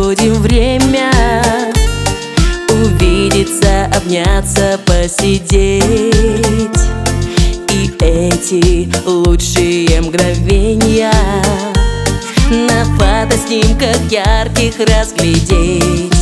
находим время увидеться, обняться, посидеть. И эти лучшие мгновения на фотоснимках ярких разглядеть.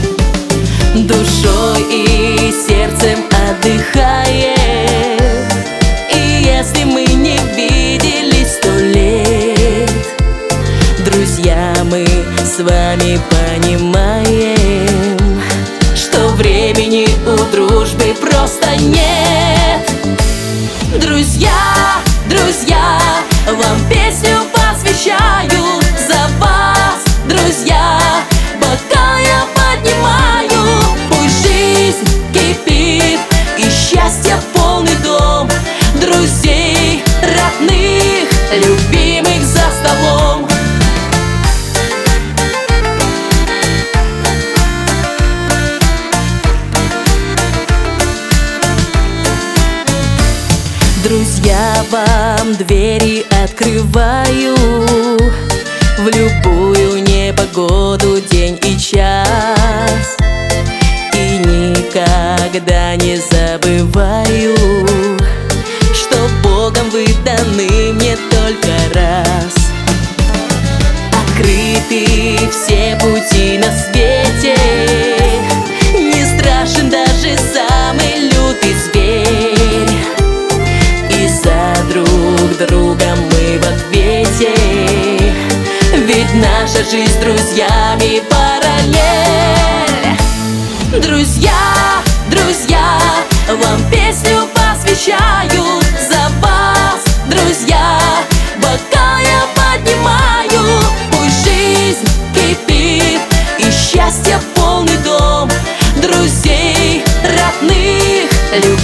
Душой и сердцем отдыхаем. И если мы не виделись 100 лет, друзья, мы с вами понимаем, что времени у дружбы просто нет. Друзья, друзья, вам песню посвящаю. За вас, друзья, бокал я поднимаю. Пусть жизнь кипит и счастье полный дом, друзей, родных, любимых за столом. Друзья, вам двери открываю в любую непогоду, день и час. И никогда не забываю, что Богом вы даны мне только раз. Открыты все пути на свете, не страшен даже самый лютый зверь. И за друг друга мы в ответе, ведь наша жизнь с друзьями параллель. Друзья, друзья, вам песню посвящаю. За вас, друзья, бокал я поднимаю. Пусть жизнь кипит и счастье полный дом, друзей, родных, любимых